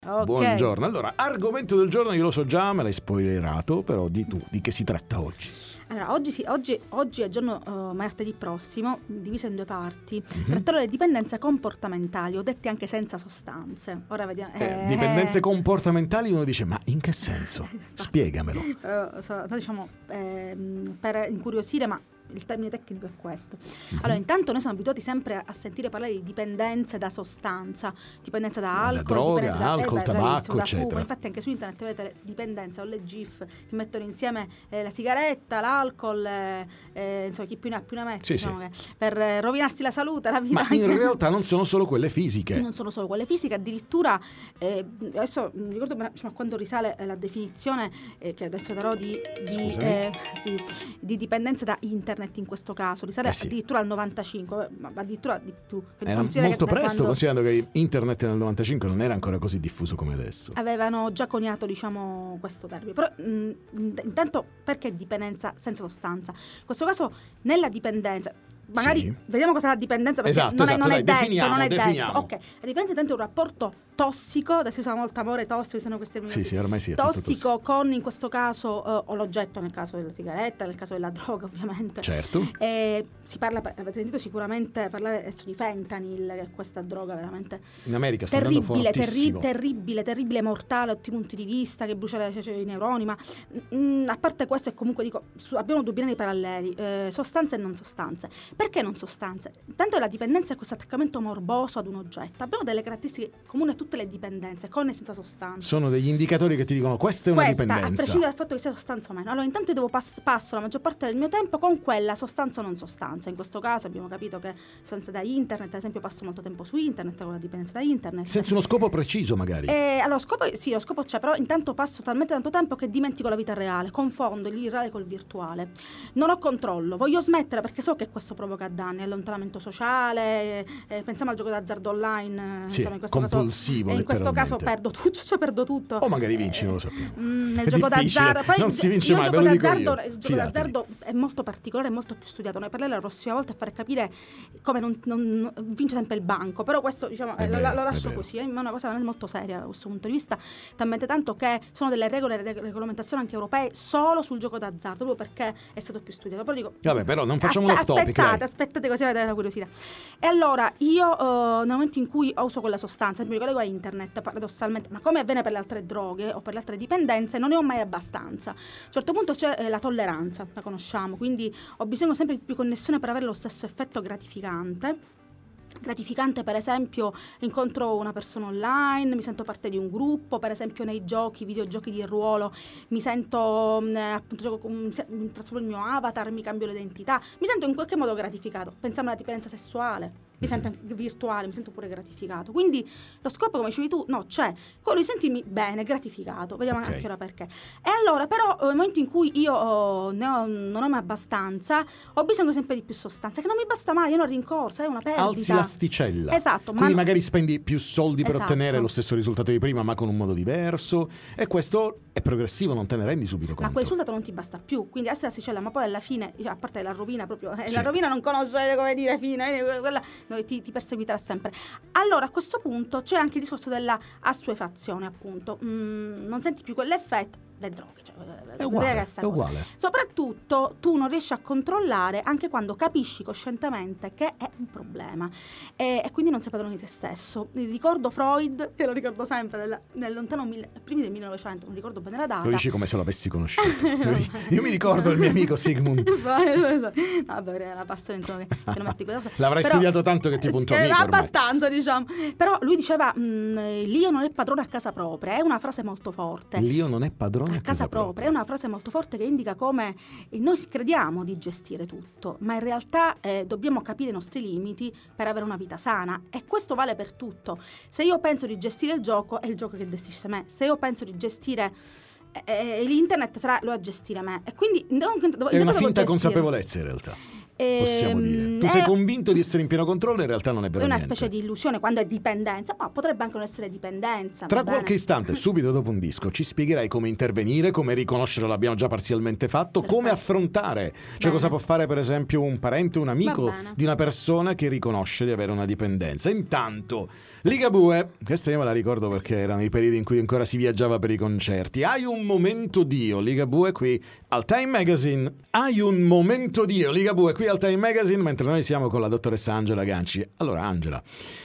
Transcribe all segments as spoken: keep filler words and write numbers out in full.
Okay. Buongiorno. Allora, argomento del giorno, io lo so già, me l'hai spoilerato, però di tu, di che si tratta oggi? Allora, oggi, sì, oggi, oggi è giorno uh, martedì prossimo, diviso in due parti. Mm-hmm. Tratterò le dipendenze comportamentali, o dette anche senza sostanze. Ora vediamo. Eh, eh, dipendenze comportamentali, uno dice, ma in che senso? Spiegamelo. Uh, so, diciamo, eh, per incuriosire, ma il termine tecnico è questo. Mm-hmm. Allora, intanto noi siamo abituati sempre a sentire parlare di dipendenze da sostanza, dipendenza da alcol, da droga, dipendenza da, alcol, eh, tabacco, da eccetera. fumo. Infatti anche su internet vedete dipendenza o le GIF che mettono insieme eh, la sigaretta, l'alcol, eh, eh, insomma chi più ne ha più ne mette, sì, diciamo sì. Che per eh, rovinarsi la salute, la vita. Ma in realtà non sono solo quelle fisiche. Non sono solo quelle fisiche, addirittura eh, adesso non ricordo bene, cioè, a quando risale la definizione eh, che adesso darò di, di, eh, sì, di dipendenza da internet in questo caso. Risale eh sì. addirittura al novantacinque, ma addirittura di più. Era molto presto, quando considerando che internet nel novantacinque non era ancora così diffuso come adesso. Avevano già coniato, diciamo, questo termine. Però mh, intanto, perché dipendenza senza sostanza? In questo caso, nella dipendenza, magari sì. vediamo cosa è la dipendenza, perché esatto, non è, esatto, non dai, è detto, non è definiamo. detto. Ok, la dipendenza intanto è un rapporto tossico, adesso usiamo molto amore tossico, sono queste termini. Sì, sì, ormai sì, è tossico con, in questo caso, uh, o l'oggetto, nel caso della sigaretta, nel caso della droga, ovviamente. Certo. E si parla, avete sentito sicuramente parlare adesso di fentanyl, che è questa droga veramente in America sta terribile, terri- terribile, terribile, mortale da tutti i punti di vista, che brucia le, cioè, i neuroni, ma mh, a parte questo, è comunque, dico, su, abbiamo due binari paralleli, eh, sostanze e non sostanze. Perché non sostanze? Tanto la dipendenza è questo attaccamento morboso ad un oggetto. Abbiamo delle caratteristiche comuni a tutte le dipendenze, con e senza sostanza. Sono degli indicatori che ti dicono questa è una Questa, dipendenza. a prescindere dal fatto che sia sostanza o meno. Allora, intanto io devo pass- passo la maggior parte del mio tempo con quella sostanza o non sostanza. In questo caso abbiamo capito che sostanze da internet, ad esempio, passo molto tempo su internet con la dipendenza da internet. Senza uno scopo preciso, magari. E, allora, scopo, sì, lo scopo c'è, però intanto passo talmente tanto tempo che dimentico la vita reale, confondo il reale col virtuale. Non ho controllo, voglio smettere perché so che questo provoca danni, allontanamento sociale, eh, pensiamo al gioco d'azzardo online, sì, insomma, in questo compulsivo, caso, in questo caso perdo tutto, cioè perdo tutto. O magari vinci, non lo sappiamo. Mm, nel è gioco difficile, d'azzardo, poi non si vince il mai, gioco ve lo dico d'azzardo, io. il gioco Fidatevi. d'azzardo è molto particolare, è molto più studiato. Ne parlerò la prossima volta a far capire come non, non, non vince sempre il banco, però questo, diciamo, È lo, vero, lo lascio è così, è una cosa molto seria da questo punto di vista, talmente tanto che sono delle regole e regolamentazioni anche europee solo sul gioco d'azzardo, proprio perché è stato più studiato. Però dico, vabbè, però non facciamo aspe- l'off topic, aspettate, dai. aspettate così avete la curiosità. E allora io uh, nel momento in cui uso quella sostanza, mi collego a internet paradossalmente, ma come avviene per le altre droghe o per le altre dipendenze, non ne ho mai abbastanza. A un certo punto c'è eh, la tolleranza, la conosciamo, quindi ho bisogno sempre di più connessione per avere lo stesso effetto gratificante. Gratificante, per esempio, incontro una persona online, mi sento parte di un gruppo, per esempio nei giochi, videogiochi di ruolo, mi sento mh, appunto gioco, mh, mi trasformo il mio avatar, mi cambio l'identità, mi sento in qualche modo gratificato. Pensiamo alla dipendenza sessuale, mi sento anche virtuale, mi sento pure gratificato. Quindi lo scopo, come dicevi tu, no, c'è quello di sentirmi bene, gratificato. Vediamo okay. anche ora perché. E allora, però, nel momento in cui io oh, ne ho, non ho mai abbastanza, ho bisogno sempre di più sostanza, che non mi basta mai, è una rincorsa, è una perdita. Alzi l'asticella. Esatto. Quindi ma magari spendi più soldi per esatto. ottenere lo stesso risultato di prima, ma con un modo diverso. E questo è progressivo, non te ne rendi subito conto. Ma quel risultato non ti basta più. Quindi alzi l'asticella, ma poi alla fine, a parte la rovina proprio, eh, sì. la rovina non conosce come dire fine, eh, quella no, ti, ti perseguiterà sempre. Allora a questo punto c'è anche il discorso della assuefazione, appunto. Mm, non senti più quell'effetto. Le droghe, cioè, è uguale, è uguale. Soprattutto tu non riesci a controllare anche quando capisci coscientemente che è un problema e, e quindi non sei padrone di te stesso. Ricordo Freud, e lo ricordo sempre, nel, nel lontano mille, primi del millenovecento, non ricordo bene la data. Lo dici come se lo avessi conosciuto. Io mi ricordo il mio amico Sigmund. No, vabbè, la passione, insomma, che non metti quella cosa. L'avrai Però, studiato tanto che tipo un tuo amico abbastanza, diciamo. Però lui diceva l'io non è padrone a casa propria, è una frase molto forte. L'io non è padrone a casa propria. propria, è una frase molto forte che indica come noi crediamo di gestire tutto, ma in realtà eh, dobbiamo capire i nostri limiti per avere una vita sana, e questo vale per tutto. Se io penso di gestire il gioco, è il gioco che gestisce me. Se io penso di gestire eh, l'internet, sarà lo a gestire me. E quindi non, è una finta consapevolezza in realtà. possiamo Ehm, dire. Tu è- sei convinto di essere in pieno controllo, in realtà non è È vero una niente. specie di illusione quando è dipendenza, ma potrebbe anche non essere dipendenza. Tra va bene? qualche istante, subito dopo un disco, ci spiegherai come intervenire, come riconoscere, l'abbiamo già parzialmente fatto, Perfetto. come affrontare. Cioè Bene. cosa può fare per esempio un parente, un amico Va bene. di una persona che riconosce di avere una dipendenza. Intanto, Ligabue, questa io me la ricordo perché erano i periodi in cui ancora si viaggiava per i concerti. Hai un momento Dio, Ligabue qui al Time Magazine. Hai un momento Dio, Ligabue qui al Time Magazine, mentre noi siamo con la dottoressa Angela Ganci. Allora Angela,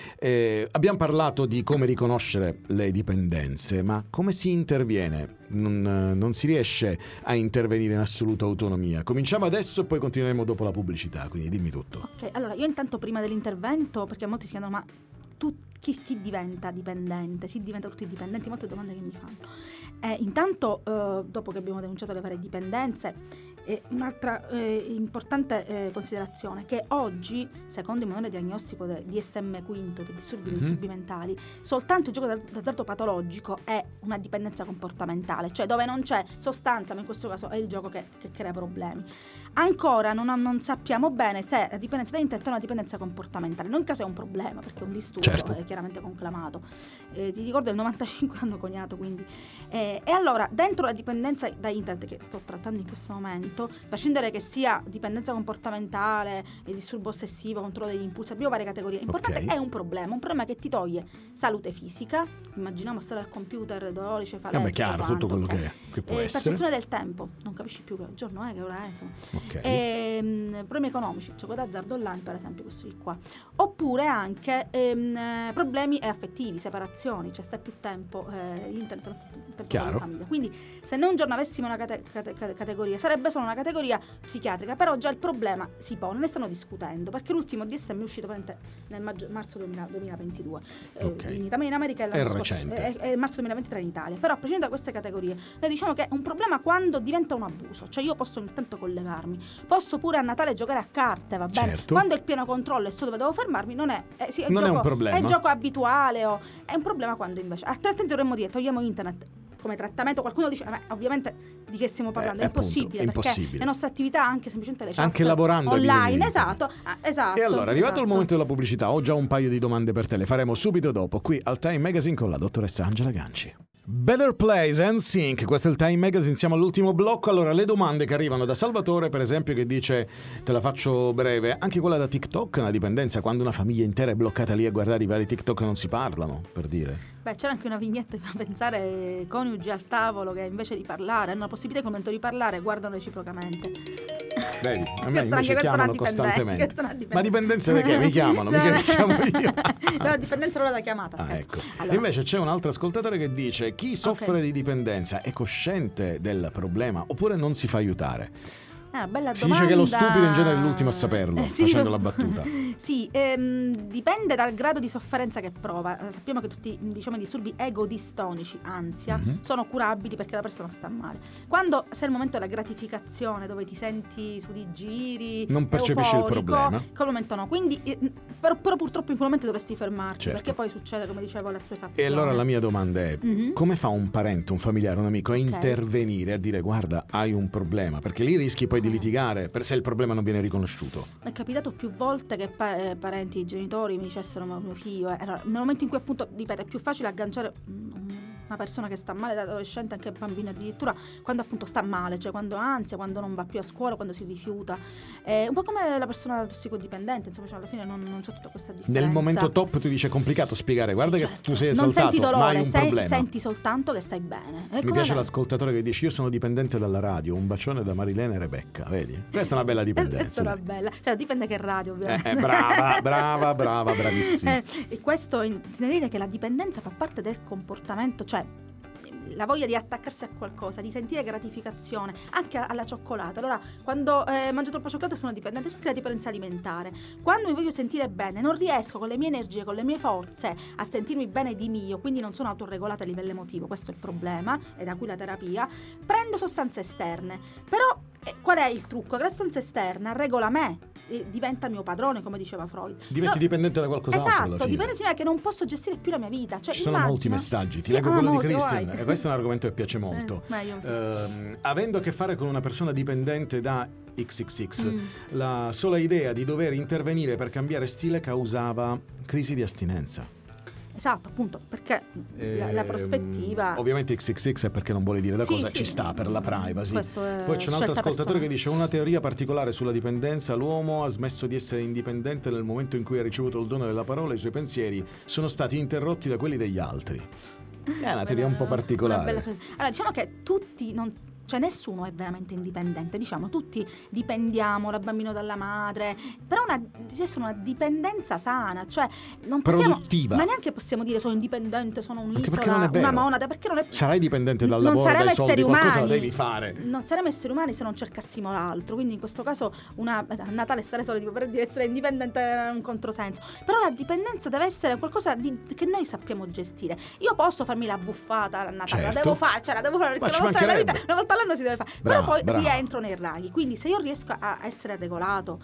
eh, abbiamo parlato di come riconoscere le dipendenze, ma come si interviene? Non, non si riesce a intervenire in assoluta autonomia. Cominciamo adesso e poi continueremo dopo la pubblicità, quindi dimmi tutto. Ok, allora io intanto prima dell'intervento, perché molti si chiedono, ma tu chi, chi diventa dipendente? Si diventa tutti dipendenti? Molte domande che mi fanno. Eh, intanto, eh, dopo che abbiamo denunciato le varie dipendenze, eh, un'altra eh, importante eh, considerazione, che oggi, secondo il manuale diagnostico del D S M quinto, dei disturbi, Mhm. dei disturbi mentali, soltanto il gioco d'a- d'azzardo patologico è una dipendenza comportamentale, cioè dove non c'è sostanza, ma in questo caso è il gioco che, che crea problemi. Ancora non, non sappiamo bene se la dipendenza da intento è una dipendenza comportamentale. Non in caso è un problema, perché è un disturbo, Certo. è chiaramente conclamato. Eh, ti ricordo il novantacinque l'hanno coniato, quindi. Eh, e allora, dentro la dipendenza da internet che sto trattando in questo momento, prescindere che sia dipendenza comportamentale, e disturbo ossessivo, controllo degli impulsi, abbiamo varie categorie. L'importante Ok. è un problema, un problema che ti toglie salute fisica, immaginiamo stare al computer, dolori, cefalea, Vabbè, chiaro, tutto quello quanto, che, ok. che può Eh, essere. percezione del tempo, non capisci più che giorno è, che ora è, insomma. Ok. Ehm, problemi economici, gioco d'azzardo online per esempio, questo di qua. Oppure anche ehm, eh, problemi affettivi, separazioni, cioè stai più tempo eh, internet, non stai più tempo con Chiaro. la famiglia. Quindi se noi un giorno avessimo una cate- cate- cate- categoria, sarebbe solo una categoria psichiatrica, però già il problema si pone, ne stanno discutendo, perché l'ultimo D S M è uscito praticamente nel maggio- marzo duemila duemilaventidue eh, Ok. in Italia, in America, e l'anno È scorso- recente. è- è marzo duemilaventitré in Italia. Però a prescindere da queste categorie, noi diciamo che è un problema quando diventa un abuso, cioè io posso ogni tanto collegarmi, posso pure a Natale giocare a carte, va bene? Certo. Quando il pieno controllo e so dove devo fermarmi, non è, eh, sì, è Non è gioco, un problema. è gioco abituale, o è un problema quando invece altrimenti dovremmo dire togliamo internet come trattamento. Qualcuno dice, ma ovviamente di che stiamo parlando? Eh, è appunto, impossibile, è perché impossibile. le nostre attività, anche semplicemente le chat Anche lavorando online, viene esatto, ah, esatto. E allora, arrivato esatto. il momento della pubblicità, ho già un paio di domande per te, le faremo subito dopo, qui al Time Magazine con la dottoressa Angela Ganci. Better Place and Sync, questo è il Time Magazine, siamo all'ultimo blocco. Allora, le domande che arrivano da Salvatore, per esempio, che dice, te la faccio breve, anche quella da TikTok è una dipendenza, quando una famiglia intera è bloccata lì a guardare i vari TikTok e non si parlano, per dire. Beh, c'era anche una vignetta che fa pensare coniugi al tavolo che invece di parlare hanno la possibilità che al momento di parlare guardano reciprocamente. Vedi, a me Questa invece anche questa chiamano è una dipendenza, costantemente. questa è una dipendenza. Ma dipendenza da che? Mi chiamano, mica mi chiamo io. No, dipendenza non è da chiamata, Ah, scherzo. ecco. Allora, Invece c'è un altro ascoltatore che dice: chi soffre Ok. di dipendenza è cosciente del problema oppure non si fa aiutare? è una bella Si domanda. dice che lo stupido in genere è l'ultimo a saperlo, Eh, sì, facendo lo la stu- battuta. Sì, ehm, dipende dal grado di sofferenza che prova. Eh, Sappiamo che tutti, diciamo, i disturbi egodistonici, ansia, Mhm. sono curabili perché la persona sta male. Quando sei il momento della gratificazione, dove ti senti su di giri, Non percepisci il euforico, problema. in quel momento no. Quindi, eh, però, però purtroppo in quel momento dovresti fermarti, Certo. perché poi succede, come dicevo, la sua E allora la mia domanda è: Mhm. come fa un parente, un familiare, un amico a intervenire, a dire guarda hai un problema? Perché lì rischi poi di Eh. litigare per se il problema non viene riconosciuto. Mi è capitato più volte che pa- eh, parenti, genitori mi dicessero ma mio figlio eh. Allora, nel momento in cui appunto, ripeto, è più facile agganciare mm, una persona che sta male, da adolescente, anche bambino addirittura, quando appunto sta male, cioè quando ha ansia, quando non va più a scuola, quando si rifiuta. È un po' come la persona tossicodipendente, insomma, cioè alla fine non, non c'è tutta questa differenza. Nel momento top tu dici è complicato spiegare, guarda Sì, che certo. tu sei Non esaltato, senti dolore, ma hai un sei- problema. senti soltanto che stai bene. È Mi come piace me. l'ascoltatore che dice io sono dipendente dalla radio, un bacione da Marilena e Rebecca, vedi? Questa è una bella dipendenza. Questa è una dai. bella, cioè dipende che radio, ovviamente. Eh, eh, brava, brava, brava, bravissima. Eh, e questo intende dire che la dipendenza fa parte del comportamento, cioè la voglia di attaccarsi a qualcosa, di sentire gratificazione, anche alla cioccolata. Allora, quando eh, mangio troppa cioccolata sono dipendente, c'è anche la dipendenza alimentare. Quando mi voglio sentire bene, non riesco con le mie energie, con le mie forze a sentirmi bene di mio, quindi non sono autoregolata a livello emotivo, questo è il problema, e da qui la terapia, prendo sostanze esterne. Però eh, qual è il trucco? Che la sostanza esterna regola me. eh, diventa il mio padrone, come diceva Freud. Diventi no, dipendente da qualcos'altro alla esatto, fine. dipende sì, che non posso gestire più la mia vita. Cioè, ci sono immagina, molti messaggi, ti sì, leggo ah, quello molto, di Christian, vai. e questo è un argomento che piace molto. Eh, meglio, sì. Ehm, avendo a che fare con una persona dipendente da X X X, Mm. la sola idea di dover intervenire per cambiare stile causava crisi di astinenza. Esatto, appunto, perché la, la Ehm, prospettiva... Ovviamente X X X è perché non vuole dire da Sì, cosa, sì. ci sta per la privacy. Questo è Poi c'è un altro scelta ascoltatore personale. che dice: una teoria particolare sulla dipendenza, l'uomo ha smesso di essere indipendente nel momento in cui ha ricevuto il dono della parola e i suoi pensieri sono stati interrotti da quelli degli altri. È una teoria un po' Una particolare. bella- Allora, diciamo che tutti non... cioè nessuno è veramente indipendente, diciamo, tutti dipendiamo da bambino dalla madre, però una, deve essere una dipendenza sana, cioè non possiamo, Produttiva. ma neanche possiamo dire sono indipendente, sono Anche perché un'isola, non è vero. una monade, perché non è... Sarai dipendente dal non lavoro, saremo dai soldi, esseri qualcosa umani, lo devi fare. non saremo esseri umani se non cercassimo l'altro, quindi in questo caso una, a Natale stare soli tipo, per dire essere indipendente è un controsenso, però la dipendenza deve essere qualcosa di, che noi sappiamo gestire. Io posso farmi la buffata a Natale, Certo. la devo fare, cioè la devo fare perché Ma ci una volta nella vita, mancherebbe. una volta all'anno si deve fare, Brava, però poi brava. rientro nei raghi, quindi se io riesco a essere regolato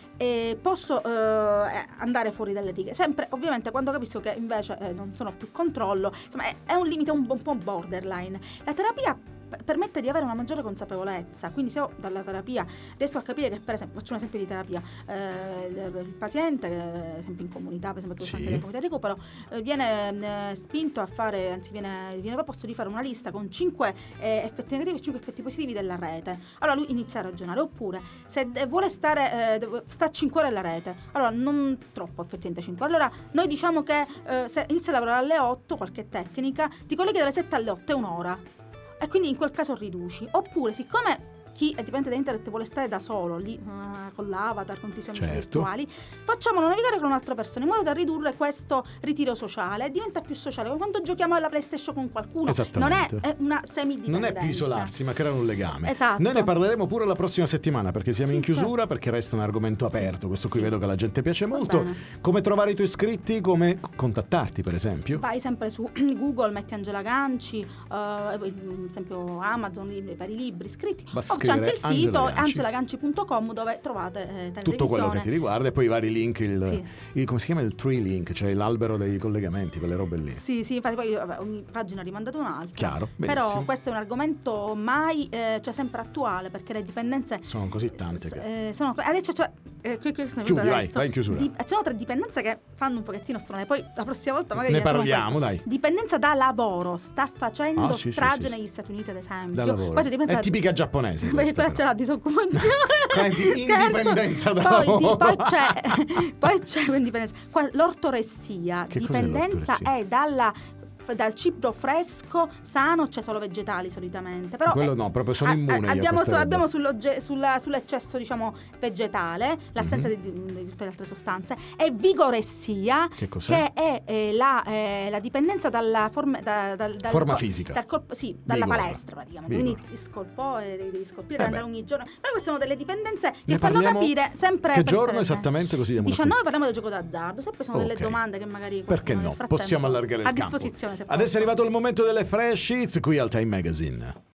e posso eh, andare fuori dalle righe, sempre ovviamente quando capisco che invece eh, non sono più controllo, insomma è, è un limite un, un po' borderline. La terapia p- permette di avere una maggiore consapevolezza, quindi se io dalla terapia riesco a capire che, per esempio, faccio un esempio di terapia, eh, il, il paziente che ad esempio in comunità, per esempio che Sì. sì. delle comunità di recupero, eh, viene eh, spinto a fare, anzi viene, viene proposto di fare una lista con cinque eh, effetti negativi e cinque effetti positivi della rete. Allora lui inizia a ragionare, oppure se de- vuole stare eh, de- sta cinque ore alla rete, allora non troppo effettivamente cinque, allora noi diciamo che eh, se inizia a lavorare alle otto, qualche tecnica, ti colleghi dalle sette alle otto, è un'ora, e quindi in quel caso riduci. Oppure siccome chi è dipendente da internet vuole stare da solo lì uh, con l'avatar, con i suoi amici Certo. virtuali, facciamolo navigare con un'altra persona in modo da ridurre questo ritiro sociale e diventa più sociale. Quando giochiamo alla PlayStation con qualcuno non è, Esattamente. è una semidipendenza, Non è più isolarsi, ma creare un legame. Esatto. Noi ne parleremo pure la prossima settimana, perché siamo Sì, in chiusura, certo. perché resta un argomento aperto. Sì, Questo qui sì. vedo che alla gente piace Va molto. bene. Come trovare i tuoi iscritti, come contattarti, per esempio. Vai sempre su Google, metti Angela Ganci, uh, ad esempio Amazon, i vari libri scritti, Basta o c'è anche il scrivere sito Angela Ganci. angela ganci punto com dove trovate eh, televisione. Tutto quello che ti riguarda, e poi i vari link, il, Sì. il- come si chiama, il tree link, cioè l'albero dei collegamenti, quelle robe lì. Sì, sì, infatti poi vabbè, ogni pagina ha rimandato un'altra. Chiaro, Però benissimo. questo è un argomento mai, eh, cioè sempre attuale, perché le dipendenze Sono così tante che... eh, sono adesso cioè, eh, qui- questo mi è Chiudi, venuto vai, adesso. vai in chiusura. Di- ci sono tre dipendenze che fanno un pochettino strane, poi la prossima volta magari Ne facciamo parliamo, questo. dai. Dipendenza da lavoro, sta facendo Ah, sì, sì, strage sì, sì. negli Stati Uniti ad esempio. Da lavoro. Poi c'è dipendenza È tipica giapponese Beh, questa, quella però. c'è la disoccupazione. Qua è di- Scherzo. indipendenza da poi, di- lavoro. poi c'è poi c'è indipendenza. Qua, l'ortoressia, Che cos'è dipendenza l'ortoressia? è dalla f- dal cibo fresco, sano, c'è solo vegetali solitamente. Però Quello eh, no, proprio sono a- immune a- io a abbiamo, queste su- robe. abbiamo sullo- sulla- sull'eccesso, diciamo, vegetale, l'assenza Mhm. di, di tutte le altre sostanze, e vigoressia, Che cos'è? che è eh, la, eh, la dipendenza dalla forma, da- dal- dal Forma co- fisica. dal corpo, sì, dalla Vigor. palestra praticamente. Vigor. Quindi ti scolpò e devi, devi scolpire, Eh devi andare beh. ogni giorno. Però queste sono delle dipendenze che Ne fanno parliamo- capire sempre Che per giorno essere- esattamente, così diamo una diciannove parliamo del gioco d'azzardo, sempre sono delle Ok. domande che magari Perché qualcuno no? nel frattempo Possiamo allargare il a campo. disposizione se Adesso è posso. arrivato il momento delle fresh hits qui al Time Magazine.